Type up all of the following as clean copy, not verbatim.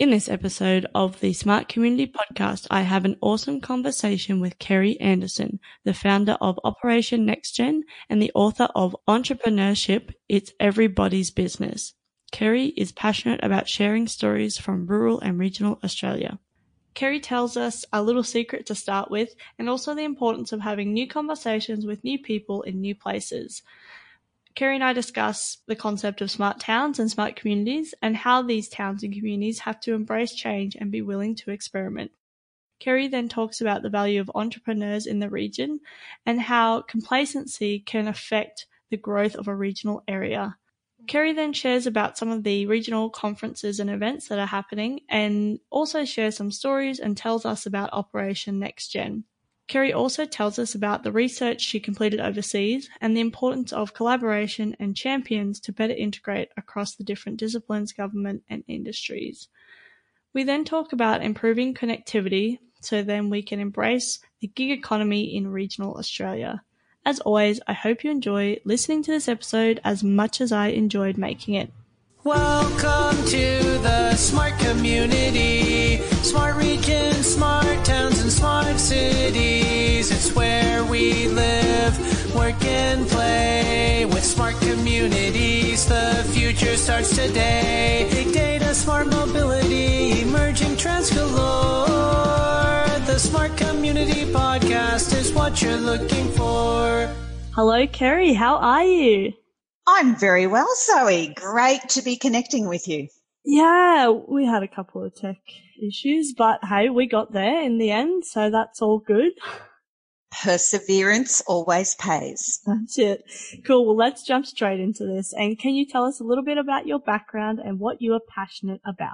In this episode of the Smart Community Podcast, I have an awesome conversation with Kerry Anderson, the founder of Operation NextGen and the author of Entrepreneurship, It's Everybody's Business. Kerry is passionate about sharing stories from rural and regional Australia. Kerry tells us a little secret to start with, and also the importance of having new conversations with new people in new places. Kerry and I discuss the concept of smart towns and smart communities and how these towns and communities have to embrace change and be willing to experiment. Kerry then talks about the value of entrepreneurs in the region and how complacency can affect the growth of a regional area. Kerry then shares about some of the regional conferences and events that are happening and also shares some stories and tells us about Operation NextGen. Kerry also tells us about the research she completed overseas and the importance of collaboration and champions to better integrate across the different disciplines, government and industries. We then talk about improving connectivity so then we can embrace the gig economy in regional Australia. As always, I hope you enjoy listening to this episode as much as I enjoyed making it. Welcome to the smart community, smart regions, smart towns and smart cities. It's where we live, work and play. With smart communities, the future starts today. Big data, smart mobility, emerging trends galore. The Smart Community Podcast is what you're looking for. Hello, Kerry. How are you? I'm very well, Zoe. Great to be connecting with you. Yeah, we had a couple of tech issues, but hey, we got there in the end, so that's all good. Perseverance always pays. That's it. Cool. Well, let's jump straight into this. And can you tell us a little bit about your background and what you are passionate about?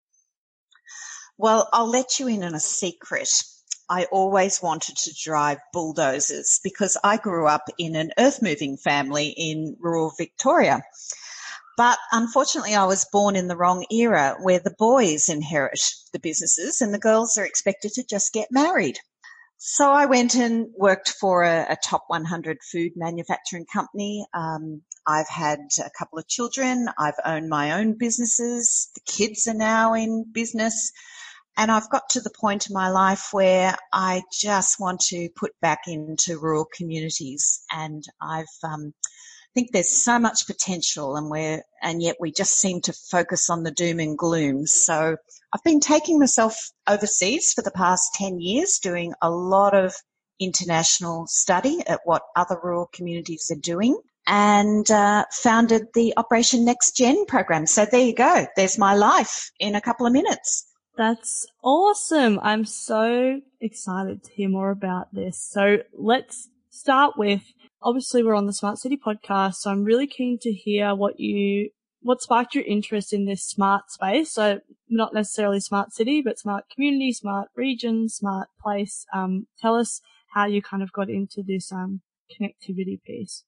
Well, I'll let you in on a secret. I always wanted to drive bulldozers because I grew up in an earth-moving family in rural Victoria. But unfortunately, I was born in the wrong era where the boys inherit the businesses and the girls are expected to just get married. So I went and worked for a top 100 food manufacturing company. I've had a couple of children. I've owned my own businesses. The kids are now in business. And I've got to the point in my life where I just want to put back into rural communities. And I think there's so much potential and yet we just seem to focus on the doom and gloom. So I've been taking myself overseas for the past 10 years, doing a lot of international study at what other rural communities are doing, and founded the Operation NextGen program. So there you go. There's my life in a couple of minutes. That's awesome. I'm so excited to hear more about this. So let's start with, obviously we're on the Smart City podcast, so I'm really keen to hear what sparked your interest in this smart space. So not necessarily smart city, but smart community, smart region, smart place. Tell us how you kind of got into this connectivity piece.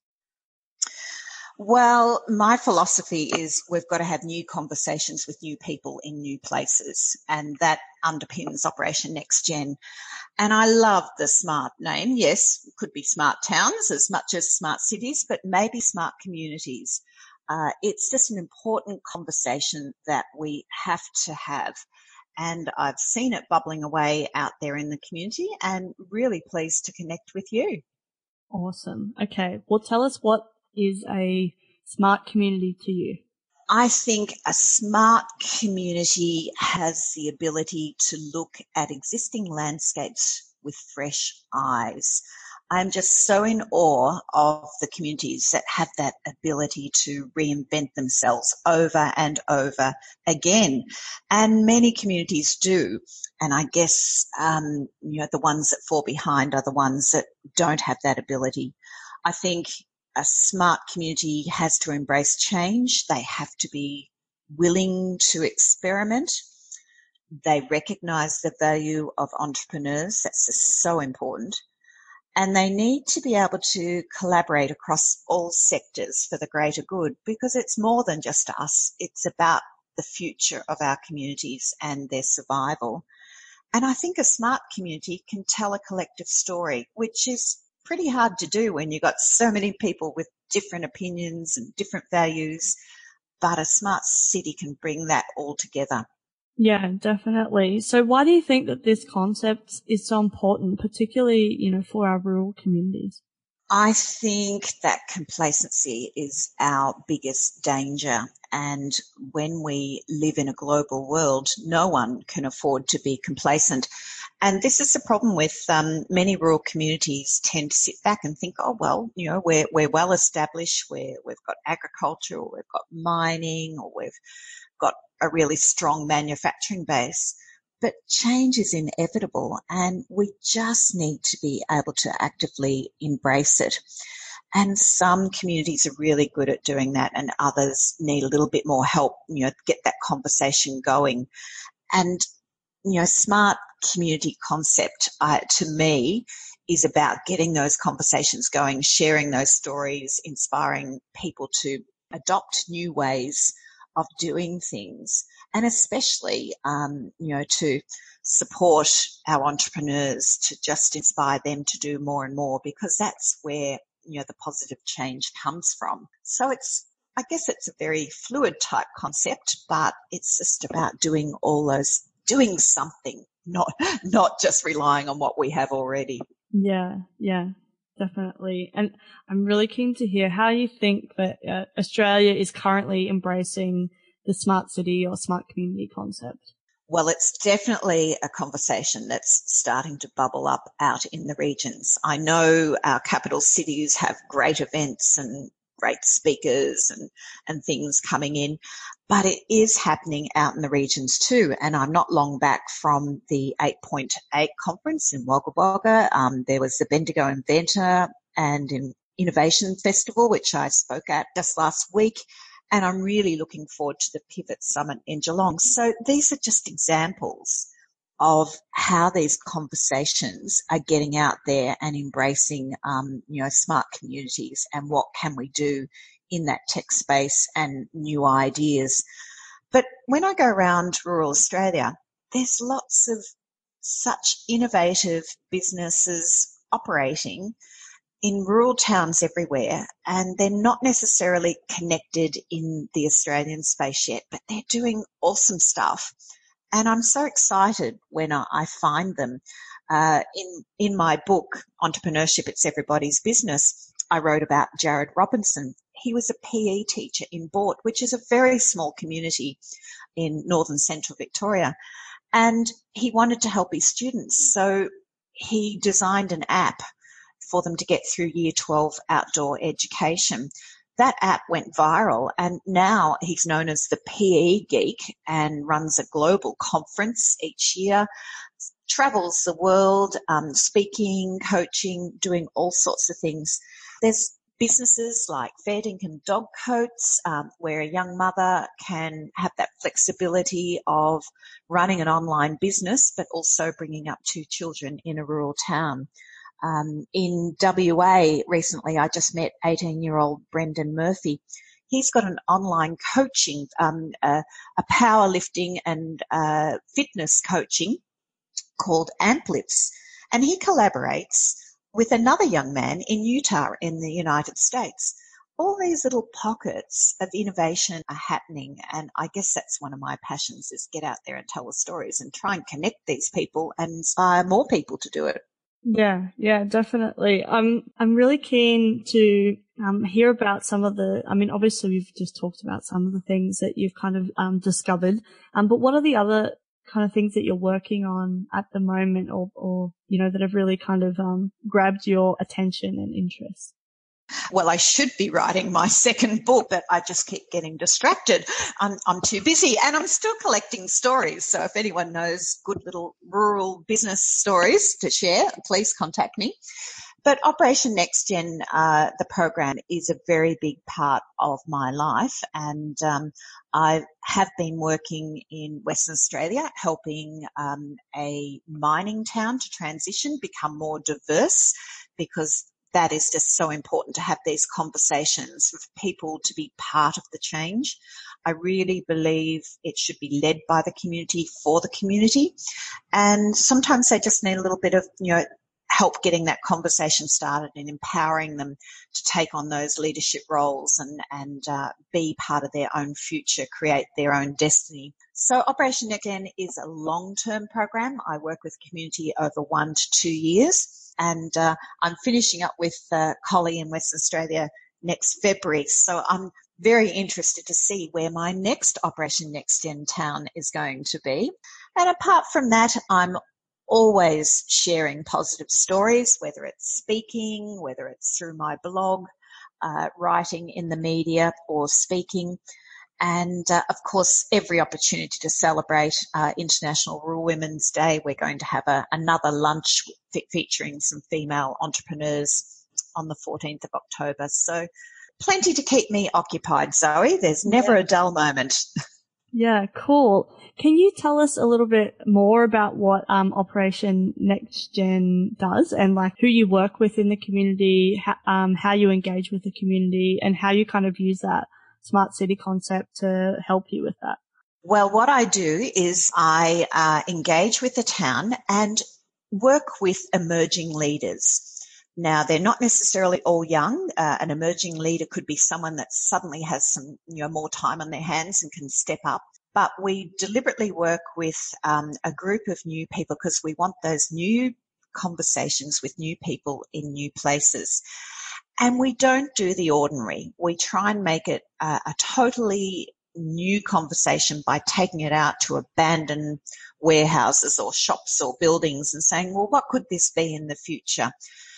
Well, my philosophy is we've got to have new conversations with new people in new places, and that underpins Operation NextGen. And I love the smart name. Yes, it could be smart towns as much as smart cities, but maybe smart communities. It's just an important conversation that we have to have. And I've seen it bubbling away out there in the community and really pleased to connect with you. Awesome. Okay. Well, tell us what is a smart community to you? I think a smart community has the ability to look at existing landscapes with fresh eyes. I'm just so in awe of the communities that have that ability to reinvent themselves over and over again. And many communities do. And I guess, the ones that fall behind are the ones that don't have that ability. I think a smart community has to embrace change. They have to be willing to experiment. They recognise the value of entrepreneurs. That's just so important. And they need to be able to collaborate across all sectors for the greater good, because it's more than just us. It's about the future of our communities and their survival. And I think a smart community can tell a collective story, which is pretty hard to do when you've got so many people with different opinions and different values, but a smart city can bring that all together. Yeah, definitely. So why do you think that this concept is so important, particularly, for our rural communities? I think that complacency is our biggest danger. And when we live in a global world, no one can afford to be complacent. And this is the problem with many rural communities tend to sit back and think, oh, well, we're well established, we've got agriculture, or we've got mining, or we've got a really strong manufacturing base. But change is inevitable, and we just need to be able to actively embrace it. And some communities are really good at doing that, and others need a little bit more help, get that conversation going. And, smart community concept, to me, is about getting those conversations going, sharing those stories, inspiring people to adopt new ways of doing things, and especially, to support our entrepreneurs, to just inspire them to do more and more, because that's where, the positive change comes from. So I guess it's a very fluid type concept, but it's just about doing something, not just relying on what we have already. Yeah, definitely. And I'm really keen to hear how you think that Australia is currently embracing the smart city or smart community concept. Well, it's definitely a conversation that's starting to bubble up out in the regions. I know our capital cities have great events and great speakers and things coming in, but it is happening out in the regions too. And I'm not long back from the 8.8 conference in Wagga Wagga. There was the Bendigo Inventor and Innovation Festival, which I spoke at just last week. And I'm really looking forward to the Pivot Summit in Geelong. So these are just examples of how these conversations are getting out there and embracing, smart communities and what can we do in that tech space and new ideas. But when I go around rural Australia, there's lots of such innovative businesses operating in rural towns everywhere, and they're not necessarily connected in the Australian space yet, but they're doing awesome stuff. And I'm so excited when I find them. In my book, Entrepreneurship, It's Everybody's Business, I wrote about Jared Robinson. He was a PE teacher in Boort, which is a very small community in northern central Victoria. And he wanted to help his students. So he designed an app for them to get through year 12 outdoor education. That app went viral, and now he's known as the PE Geek and runs a global conference each year, travels the world, speaking, coaching, doing all sorts of things. There's businesses like Fair Dinkum Dog Coats, where a young mother can have that flexibility of running an online business, but also bringing up two children in a rural town. In WA recently, I just met 18-year-old Brendan Murphy. He's got an online coaching, a powerlifting and fitness coaching called Amplifts, and he collaborates with another young man in Utah in the United States. All these little pockets of innovation are happening, and I guess that's one of my passions, is get out there and tell the stories and try and connect these people and inspire more people to do it. Yeah, definitely. I'm really keen to hear about some of obviously we've just talked about some of the things that you've kind of discovered, but what are the other kind of things that you're working on at the moment or that have really kind of grabbed your attention and interest? Well, I should be writing my second book, but I just keep getting distracted. I'm too busy, and I'm still collecting stories. So if anyone knows good little rural business stories to share, please contact me. But Operation NextGen, the program, is a very big part of my life, and I have been working in Western Australia, helping a mining town to transition, become more diverse, because that is just so important to have these conversations with people to be part of the change. I really believe it should be led by the community for the community. And sometimes they just need a little bit of, help getting that conversation started and empowering them to take on those leadership roles and be part of their own future, create their own destiny. So Operation NextGen is a long-term program. I work with community over 1 to 2 years, and I'm finishing up with Collie in Western Australia next February. So I'm very interested to see where my next Operation NextGen town is going to be. And apart from that, I'm always sharing positive stories, whether it's speaking, whether it's through my blog, writing in the media or speaking. And, of course, every opportunity to celebrate International Rural Women's Day. We're going to have another lunch featuring some female entrepreneurs on the 14th of October. So plenty to keep me occupied, Zoe. There's never a dull moment. Yeah, cool. Can you tell us a little bit more about what Operation NextGen does and like who you work with in the community, how you engage with the community, and how you kind of use that smart city concept to help you with that? Well, what I do is I engage with the town and work with emerging leaders. Now, they're not necessarily all young. An emerging leader could be someone that suddenly has some, more time on their hands and can step up. But we deliberately work with a group of new people because we want those new conversations with new people in new places. And we don't do the ordinary. We try and make it a totally new conversation by taking it out to abandoned warehouses or shops or buildings and saying, well, what could this be in the future?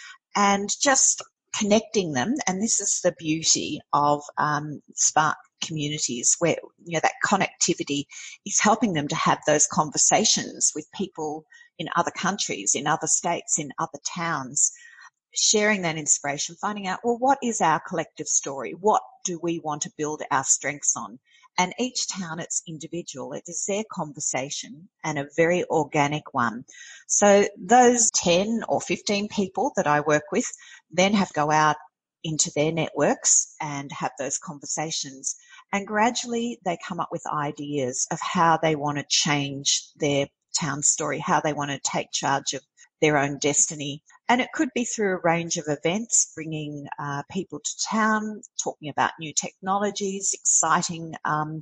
And just connecting them. And this is the beauty of smart communities where, that connectivity is helping them to have those conversations with people in other countries, in other states, in other towns, sharing that inspiration, finding out, well, what is our collective story? What do we want to build our strengths on? And each town, it's individual. It is their conversation and a very organic one. So those 10 or 15 people that I work with then have to go out into their networks and have those conversations. And gradually they come up with ideas of how they want to change their town story, how they want to take charge of their own destiny. And it could be through a range of events, bringing people to town, talking about new technologies, exciting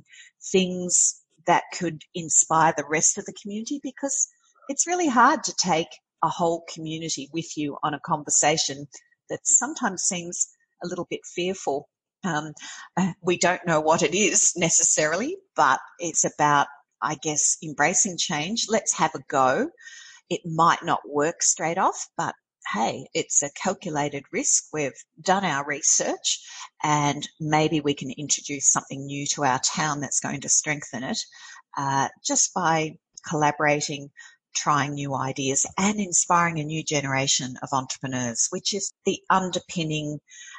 things that could inspire the rest of the community, because it's really hard to take a whole community with you on a conversation that sometimes seems a little bit fearful. We don't know what it is necessarily, but it's about, I guess, embracing change. Let's have a go. It might not work straight off, but hey, it's a calculated risk. We've done our research and maybe we can introduce something new to our town that's going to strengthen it just by collaborating, trying new ideas and inspiring a new generation of entrepreneurs, which is the underpinning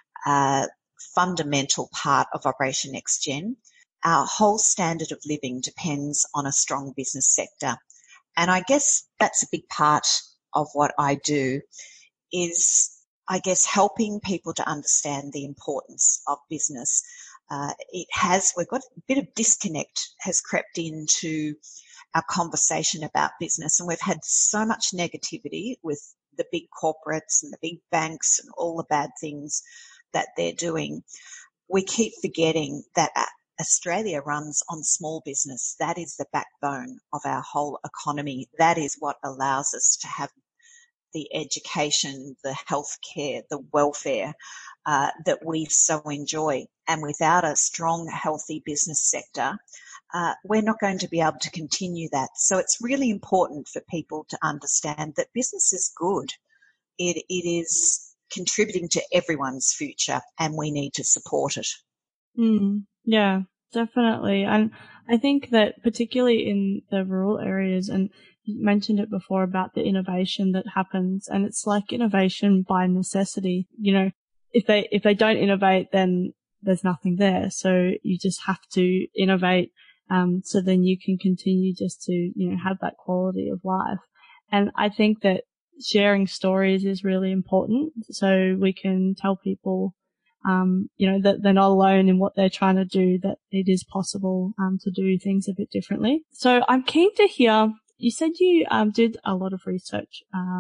fundamental part of Operation NextGen. Our whole standard of living depends on a strong business sector. And I guess that's a big part of what I do is, I guess, helping people to understand the importance of business. We've got a bit of disconnect has crept into our conversation about business, and we've had so much negativity with the big corporates and the big banks and all the bad things that they're doing. We keep forgetting that Australia runs on small business. That is the backbone of our whole economy. That is what allows us to have the education, the healthcare, the welfare that we so enjoy. And without a strong, healthy business sector, we're not going to be able to continue that. So it's really important for people to understand that business is good. It is contributing to everyone's future, and we need to support it. Yeah, definitely. And I think that particularly in the rural areas, and you mentioned it before about the innovation that happens, and it's like innovation by necessity. If they don't innovate, then there's nothing there. So you just have to innovate, so then you can continue just to, have that quality of life. And I think that sharing stories is really important, so we can tell people, that they're not alone in what they're trying to do, that it is possible to do things a bit differently. So I'm keen to hear, you said you did a lot of research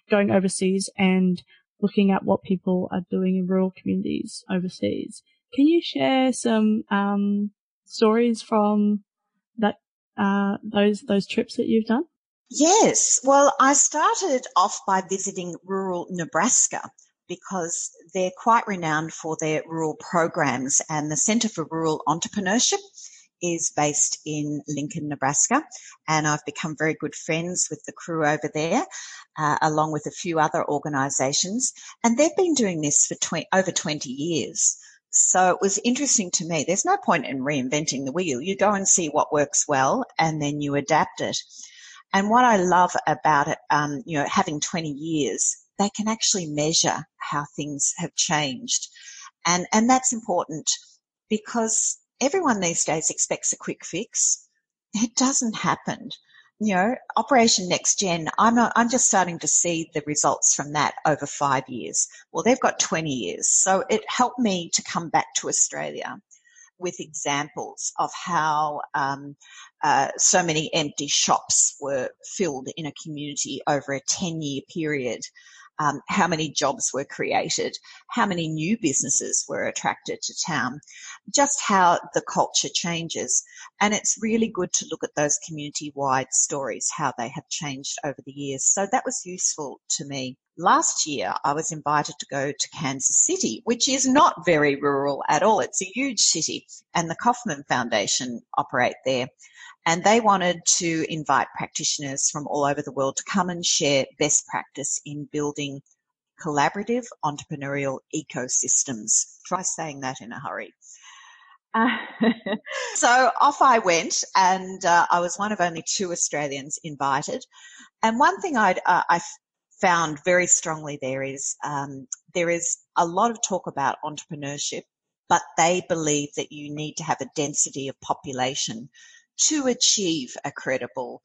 going overseas and looking at what people are doing in rural communities overseas. Can you share some stories from that those trips that you've done? Yes. Well, I started off by visiting rural Nebraska because they're quite renowned for their rural programs, and the Center for Rural Entrepreneurship is based in Lincoln, Nebraska, and I've become very good friends with the crew over there, along with a few other organisations, and they've been doing this for over 20 years. So it was interesting to me. There's no point in reinventing the wheel. You go and see what works well, and then you adapt it. And what I love about it, having 20 years, they can actually measure how things have changed. And that's important because everyone these days expects a quick fix. It doesn't happen. Operation Next Gen, I'm just starting to see the results from that over 5 years. Well, they've got 20 years. So it helped me to come back to Australia with examples of how so many empty shops were filled in a community over a 10-year period, how many jobs were created, how many new businesses were attracted to town, just how the culture changes. And it's really good to look at those community-wide stories, how they have changed over the years. So that was useful to me. Last year, I was invited to go to Kansas City, which is not very rural at all. It's a huge city, and the Kauffman Foundation operate there. And they wanted to invite practitioners from all over the world to come and share best practice in building collaborative entrepreneurial ecosystems. Try saying that in a hurry. So off I went, and I was one of only 2 Australians invited. And one thing I found very strongly there is a lot of talk about entrepreneurship, but they believe that you need to have a density of population to achieve a credible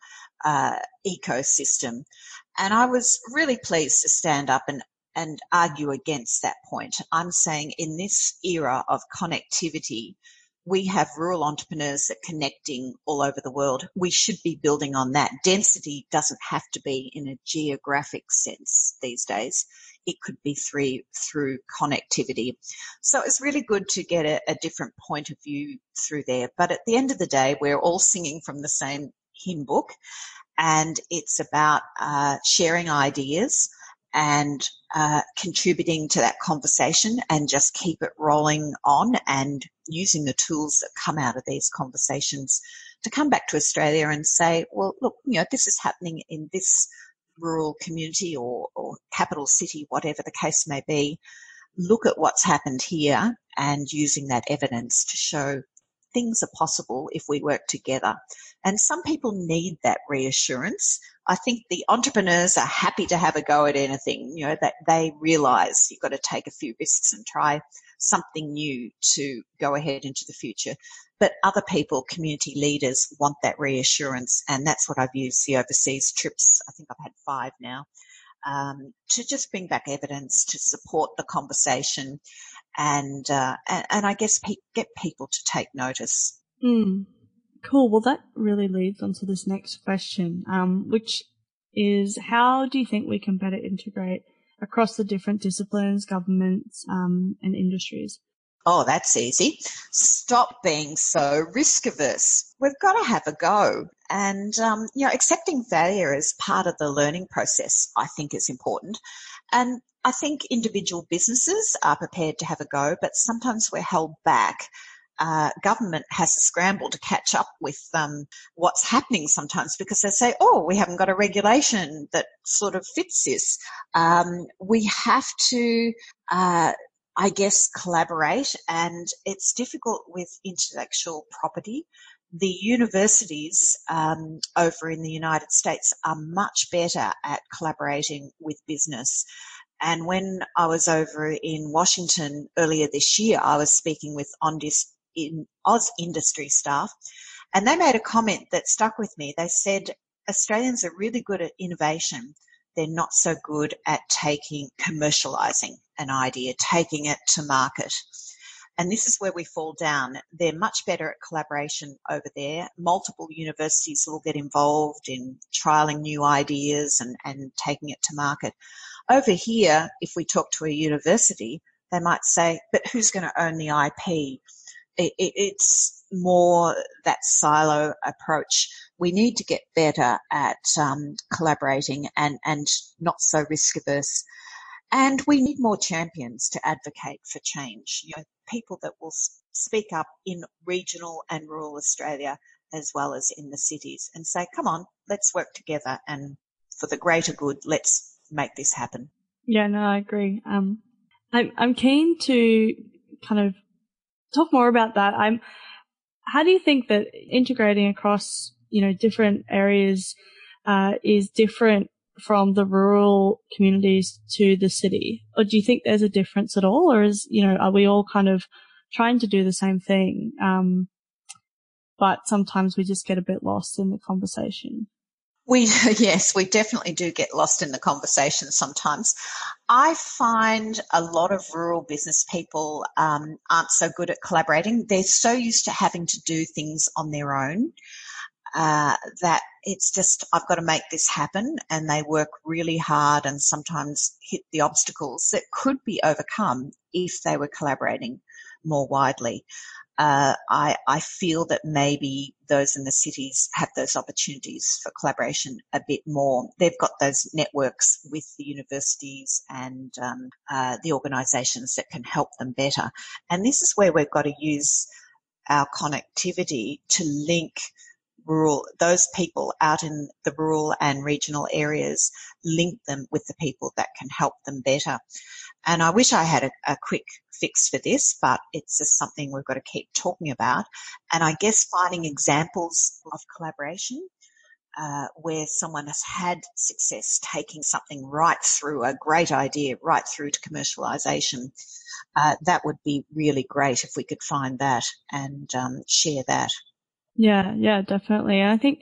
ecosystem. And I was really pleased to stand up and argue against that point. I'm saying in this era of connectivity, we have rural entrepreneurs that are connecting all over the world. We should be building on that. Density doesn't have to be in a geographic sense these days. It could be through connectivity. So it's really good to get a different point of view through there. But at the end of the day, we're all singing from the same hymn book, and it's about sharing ideas and contributing to that conversation, and just keep it rolling on and using the tools that come out of these conversations to come back to Australia and say, well, look, this is happening in this rural community or capital city, whatever the case may be. Look at what's happened here, and using that evidence to show things are possible if we work together. And some people need that reassurance. I think the entrepreneurs are happy to have a go at anything, that they realize you've got to take a few risks and try something new to go ahead into the future. But other people, community leaders, want that reassurance. And that's what I've used the overseas trips. I think I've had 5 now, to just bring back evidence to support the conversation and I guess get people to take notice. Cool. Well, that really leads on to this next question, which is, how do you think we can better integrate across the different disciplines, governments, and industries? Oh, that's easy. Stop being so risk averse. We've got to have a go. And, accepting failure as part of the learning process, I think, is important. And I think individual businesses are prepared to have a go, but sometimes we're held back. Government has to scramble to catch up with what's happening sometimes, because they say, oh, we haven't got a regulation that sort of fits this. We have to, collaborate, and it's difficult with intellectual property. The universities over in the United States are much better at collaborating with business. And when I was over in Washington earlier this year, I was speaking with Oz industry staff, and they made a comment that stuck with me. They said Australians are really good at innovation. They're not so good at commercializing an idea, taking it to market. And this is where we fall down. They're much better at collaboration over there. Multiple universities will get involved in trialling new ideas and taking it to market. Over here, if we talk to a university, they might say, but who's going to own the IP? It's more that silo approach. We need to get better at collaborating and not so risk averse. And we need more champions to advocate for change. People that will speak up in regional and rural Australia as well as in the cities and say, come on, let's work together, and for the greater good, let's make this happen. Yeah, no, I agree. I'm keen to kind of talk more about that. How do you think that integrating across, different areas, is different from the rural communities to the city? Or do you think there's a difference at all? Or are we all kind of trying to do the same thing? But sometimes we just get a bit lost in the conversation. Yes, we definitely do get lost in the conversation sometimes. I find a lot of rural business people aren't so good at collaborating. They're so used to having to do things on their own that it's just, I've got to make this happen, and they work really hard and sometimes hit the obstacles that could be overcome if they were collaborating more widely. I feel that maybe those in the cities have those opportunities for collaboration a bit more. They've got those networks with the universities and the organisations that can help them better. And this is where we've got to use our connectivity to link those people out in the rural and regional areas, link them with the people that can help them better. And I wish I had a quick fix for this, but it's just something we've got to keep talking about. And I guess finding examples of collaboration where someone has had success taking something right through, a great idea, right through to commercialisation, that would be really great if we could find that and share that. Yeah, definitely. And I think,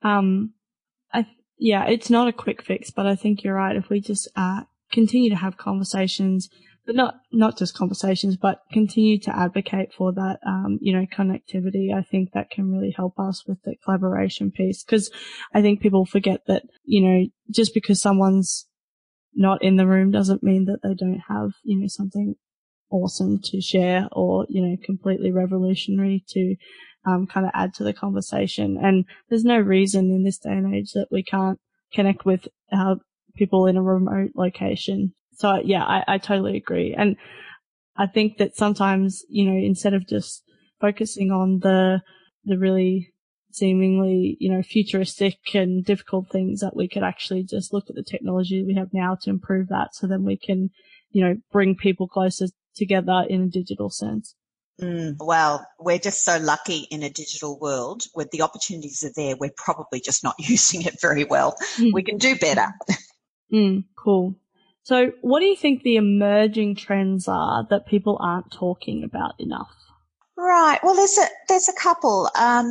it's not a quick fix, but I think you're right. If we just continue to have conversations, but not just conversations, but continue to advocate for that, connectivity, I think that can really help us with the collaboration piece. Because I think people forget that, just because someone's not in the room doesn't mean that they don't have, something awesome to share or, completely revolutionary to kind of add to the conversation. And there's no reason in this day and age that we can't connect with people in a remote location. So yeah, I totally agree. And I think that sometimes, instead of just focusing on the really seemingly, futuristic and difficult things, that we could actually just look at the technology we have now to improve that, so then we can, bring people closer together in a digital sense. Well, we're just so lucky in a digital world where the opportunities are there. We're probably just not using it very well. We can do better. Cool. So what do you think the emerging trends are that people aren't talking about enough? Right. Well, there's a couple.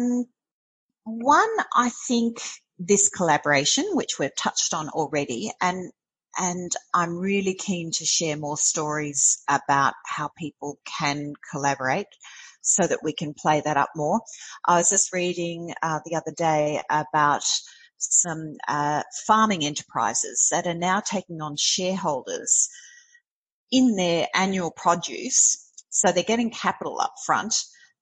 One, I think this collaboration, which we've touched on already, and I'm really keen to share more stories about how people can collaborate so that we can play that up more. I was just reading the other day about some farming enterprises that are now taking on shareholders in their annual produce. So they're getting capital up front,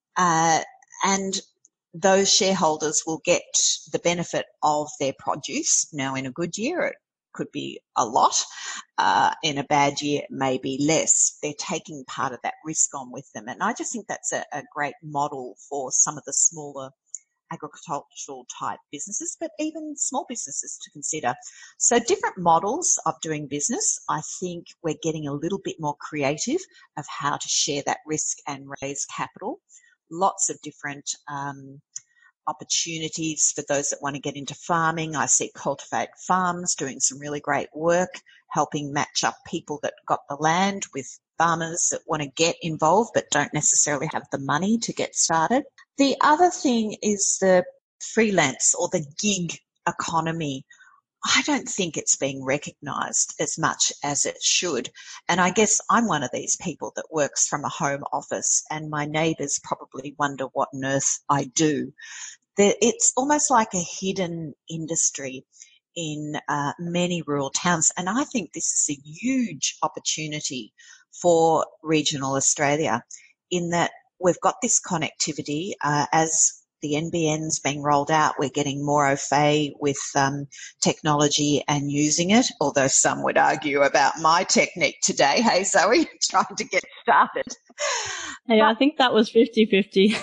and those shareholders will get the benefit of their produce. Now, in a good year, it could be a lot. In a bad year, maybe less. They're taking part of that risk on with them. And I just think that's a great model for some of the smaller agricultural type businesses, but even small businesses to consider. So different models of doing business. I think we're getting a little bit more creative of how to share that risk and raise capital. Lots of different opportunities for those that want to get into farming. I see Cultivate Farms doing some really great work, helping match up people that got the land with farmers that want to get involved but don't necessarily have the money to get started. The other thing is the freelance or the gig economy. I don't think it's being recognised as much as it should. And I guess I'm one of these people that works from a home office, and my neighbours probably wonder what on earth I do. It's almost like a hidden industry in many rural towns, and I think this is a huge opportunity for regional Australia in that we've got this connectivity as the NBN's being rolled out. We're getting more au fait with technology and using it, although some would argue about my technique today. Hey, Zoe, trying to get started. Hey, I think that was 50-50.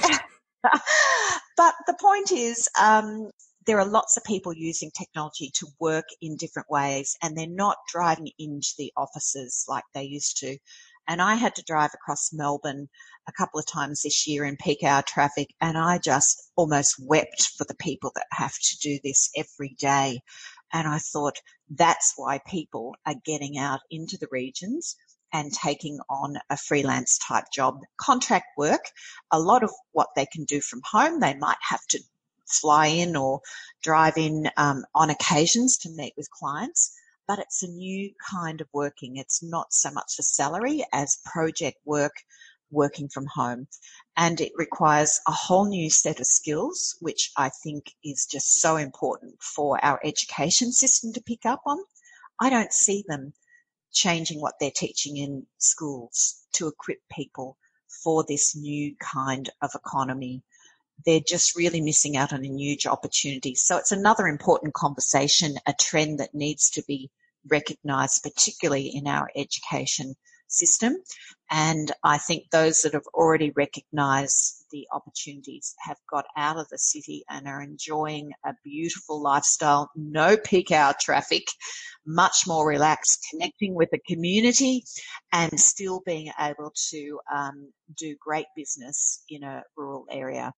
But the point is, there are lots of people using technology to work in different ways, and they're not driving into the offices like they used to. And I had to drive across Melbourne a couple of times this year in peak hour traffic, and I just almost wept for the people that have to do this every day. And I thought that's why people are getting out into the regions and taking on a freelance type job, contract work. A lot of what they can do from home, they might have to fly in or drive in on occasions to meet with clients, but it's a new kind of working. It's not so much a salary as project work, working from home. And it requires a whole new set of skills, which I think is just so important for our education system to pick up on. I don't see them changing what they're teaching in schools to equip people for this new kind of economy. They're just really missing out on a huge opportunity. So it's another important conversation, a trend that needs to be recognised, particularly in our education system. And I think those that have already recognised the opportunities have got out of the city and are enjoying a beautiful lifestyle, no peak hour traffic, much more relaxed, connecting with the community and still being able to do great business in a rural area.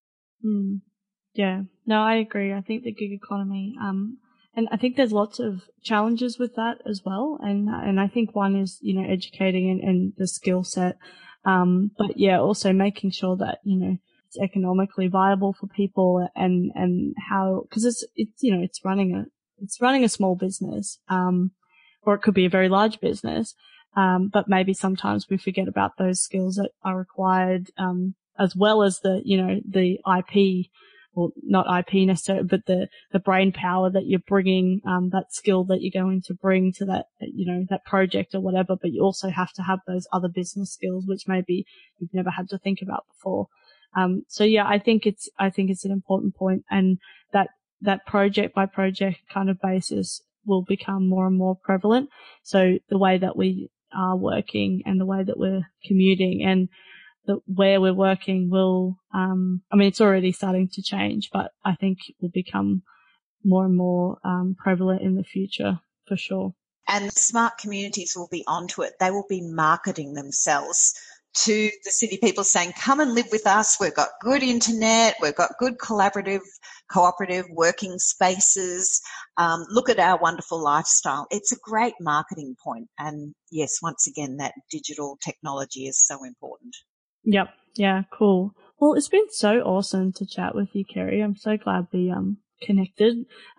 Yeah, no, I agree. I think the gig economy, and I think there's lots of challenges with that as well. And I think one is, educating and the skill set. But yeah, also making sure that, it's economically viable for people and how, cause it's running a small business, or it could be a very large business. But maybe sometimes we forget about those skills that are required, as well as the IP, or not IP necessarily, but the brain power that you're bringing, that skill that you're going to bring to that, that project or whatever. But you also have to have those other business skills, which maybe you've never had to think about before. So yeah, I think it's an important point, and that project by project kind of basis will become more and more prevalent. So the way that we are working and the way that we're commuting and where we're working will, it's already starting to change, but I think it will become more and more prevalent in the future for sure. And the smart communities will be onto it. They will be marketing themselves to the city people, saying, come and live with us. We've got good internet. We've got good collaborative, cooperative working spaces. Look at our wonderful lifestyle. It's a great marketing point. And yes, once again, that digital technology is so important. Yep. Yeah. Cool. Well, it's been so awesome to chat with you, Kerry. I'm so glad we connected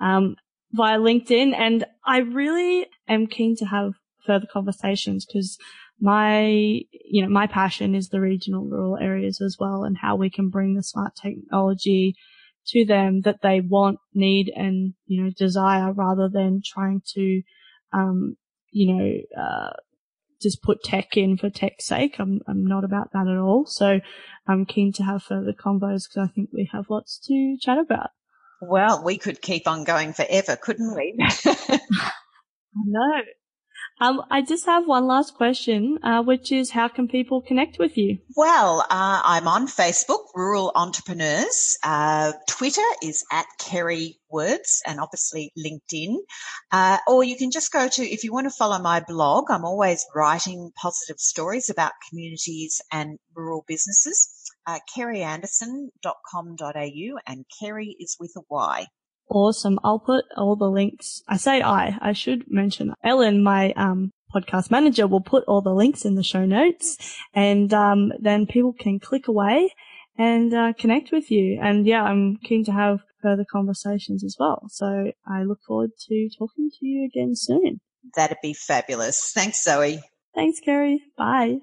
via LinkedIn, and I really am keen to have further conversations because my passion is the regional rural areas as well, and how we can bring the smart technology to them that they want, need, and desire, rather than trying to just put tech in for tech's sake. I'm not about that at all. So I'm keen to have further convos because I think we have lots to chat about. Well, we could keep on going forever, couldn't we? I know. I just have one last question, which is how can people connect with you? Well, I'm on Facebook, Rural Entrepreneurs. Twitter is @KerryWords, and obviously LinkedIn. Or you can just go to, if you want to follow my blog, I'm always writing positive stories about communities and rural businesses. KerryAnderson.com.au, and Kerry is with a Y. Awesome. I'll put all the links. I should mention Ellen, my podcast manager, will put all the links in the show notes, and then people can click away and connect with you. And yeah, I'm keen to have further conversations as well. So I look forward to talking to you again soon. That'd be fabulous. Thanks, Zoe. Thanks, Kerry. Bye.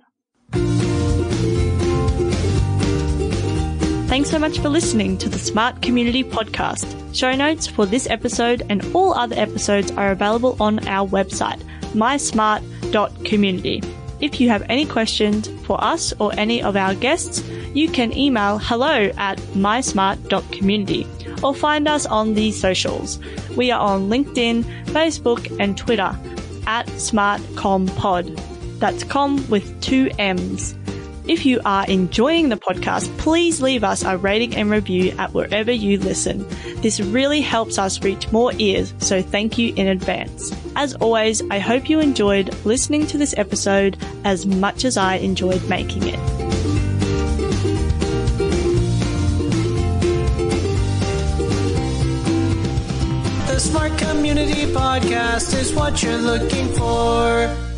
Thanks so much for listening to the Smart Community Podcast. Show notes for this episode and all other episodes are available on our website, mysmart.community. If you have any questions for us or any of our guests, you can email hello@mysmart.community or find us on the socials. We are on LinkedIn, Facebook and Twitter @SmartComPod. That's com with 2 M's. If you are enjoying the podcast, please leave us a rating and review at wherever you listen. This really helps us reach more ears, so thank you in advance. As always, I hope you enjoyed listening to this episode as much as I enjoyed making it. The Smart Community Podcast is what you're looking for.